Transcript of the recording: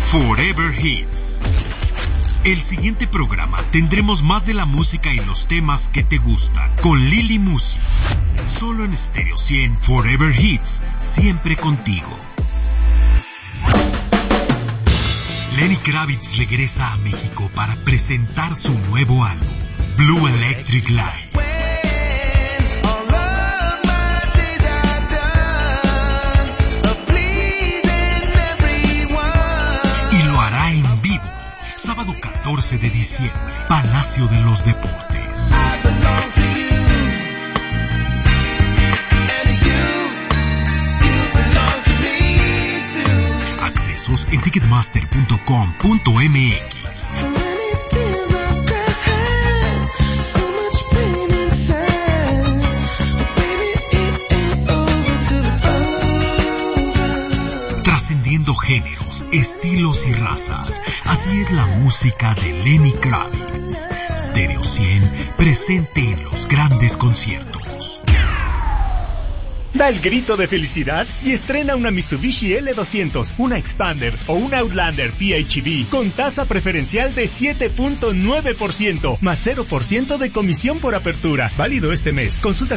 Forever Hits. El siguiente programa tendremos más de la música y los temas que te gustan con Lili Music. Solo en Stereo 100 Forever Hits, siempre contigo. Lenny Kravitz regresa a México para presentar su nuevo álbum, Blue Electric Light. Y lo hará en vivo, sábado 14 de diciembre, Palacio de los Deportes. Accesos en ticketmaster.com.mx. Trascendiendo géneros, estilos y razas, así es la música de Lenny Kravitz. Stereo 100, presente en los grandes conciertos. Da el grito de felicidad y estrena una Mitsubishi L200, una Expander o una Outlander PHEV con tasa preferencial de 7.9% más 0% de comisión por apertura. Válido este mes. Consulta